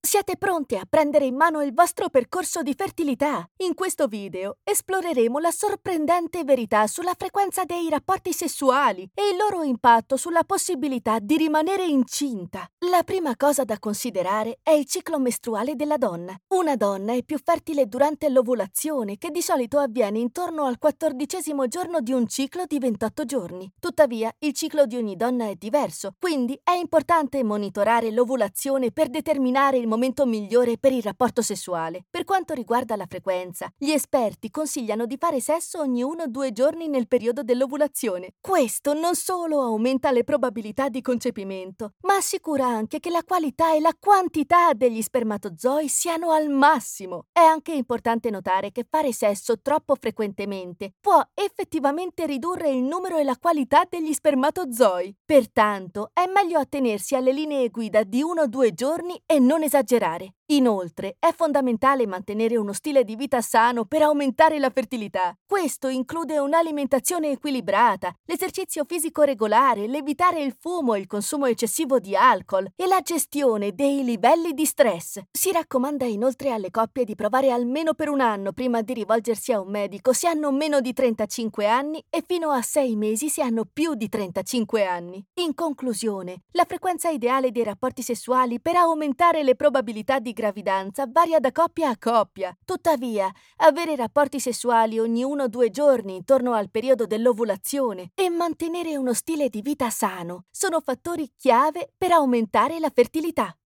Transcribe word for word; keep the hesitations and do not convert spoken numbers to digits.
Siete pronte a prendere in mano il vostro percorso di fertilità? In questo video esploreremo la sorprendente verità sulla frequenza dei rapporti sessuali e il loro impatto sulla possibilità di rimanere incinta. La prima cosa da considerare è il ciclo mestruale della donna. Una donna è più fertile durante l'ovulazione, che di solito avviene intorno al quattordicesimo giorno di un ciclo di ventotto giorni. Tuttavia, il ciclo di ogni donna è diverso, quindi è importante monitorare l'ovulazione per determinare il momento migliore per il rapporto sessuale. Per quanto riguarda la frequenza, gli esperti consigliano di fare sesso ogni uno o due giorni nel periodo dell'ovulazione. Questo non solo aumenta le probabilità di concepimento, ma assicura anche che la qualità e la quantità degli spermatozoi siano al massimo. È anche importante notare che fare sesso troppo frequentemente può effettivamente ridurre il numero e la qualità degli spermatozoi. Pertanto, è meglio attenersi alle linee guida di uno o due giorni e non esagerare. Inoltre, è fondamentale mantenere uno stile di vita sano per aumentare la fertilità. Questo include un'alimentazione equilibrata, l'esercizio fisico regolare, l'evitare il fumo e il consumo eccessivo di alcol e la gestione dei livelli di stress. Si raccomanda inoltre alle coppie di provare almeno per un anno prima di rivolgersi a un medico se hanno meno di trentacinque anni e fino a sei mesi se hanno più di trentacinque anni. In conclusione, la frequenza ideale dei rapporti sessuali per aumentare le probabilità di gravidanza varia da coppia a coppia. Tuttavia, avere rapporti sessuali ogni uno o due giorni intorno al periodo dell'ovulazione e mantenere uno stile di vita sano sono fattori chiave per aumentare la fertilità.